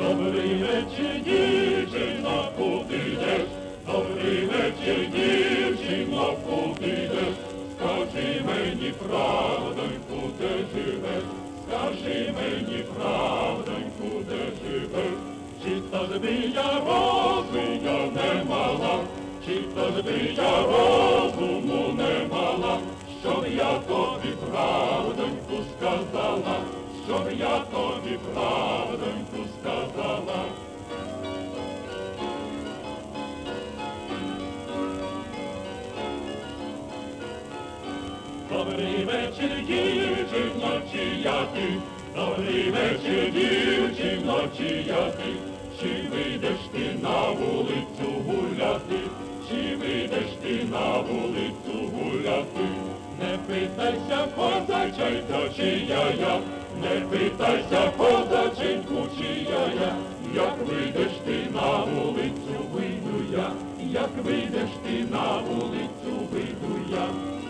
Добрий вечір, дівчино, куди йдеш? Добрий вечір, дівчино, куди йдеш? Скажи мені правдоньку, де живеш? Скажи мені правдоньку, де живеш? Чи то ж я розуму не мала, чи то ж я розуму не мала, щоб я тобі правдоньку сказала, щоб я тобі правдоньку сказала. Добрий вечір, дівчино, чия ти? Добрий вечір, дівчино, чия ти? Чи вийдеш ти на вулицю гуляти? Чи вийдеш ти на вулицю гуляти? Не питайся, козаченько, чия я, не питайся, козаченьку, чия я. Як вийдеш ти на вулицю, вийду я, як вийдеш ти на вулицю, вийду я.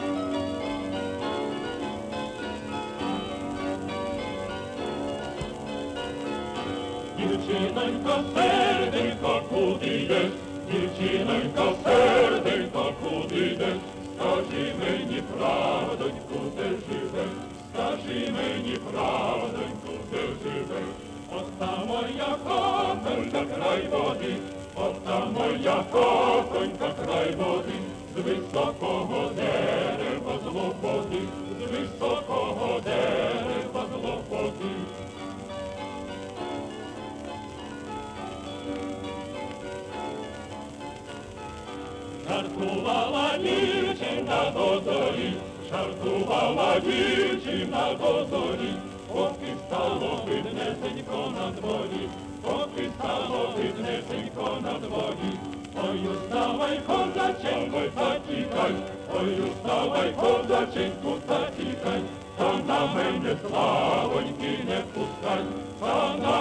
Дівчинонько, серденько, куди йдеш? Дівчинонько, серденько, куди йдеш? Скажи мені правдоньку, де живеш? Скажи мені правдоньку, де живеш? От та моя хатонька край води, от та моя хатонька край води, з високого дерева злопоти, з високого дерева злопоти. Жартувала дівчина до зорі, жартувала дівчина до зорі, поки стало виднесенько на дворі, поки стало виднесенько на дворі. Ой, уставай, козаченько, та тікай, ой, уставай, козаченьку, та тікай, та на мене славоньки не пускай, та на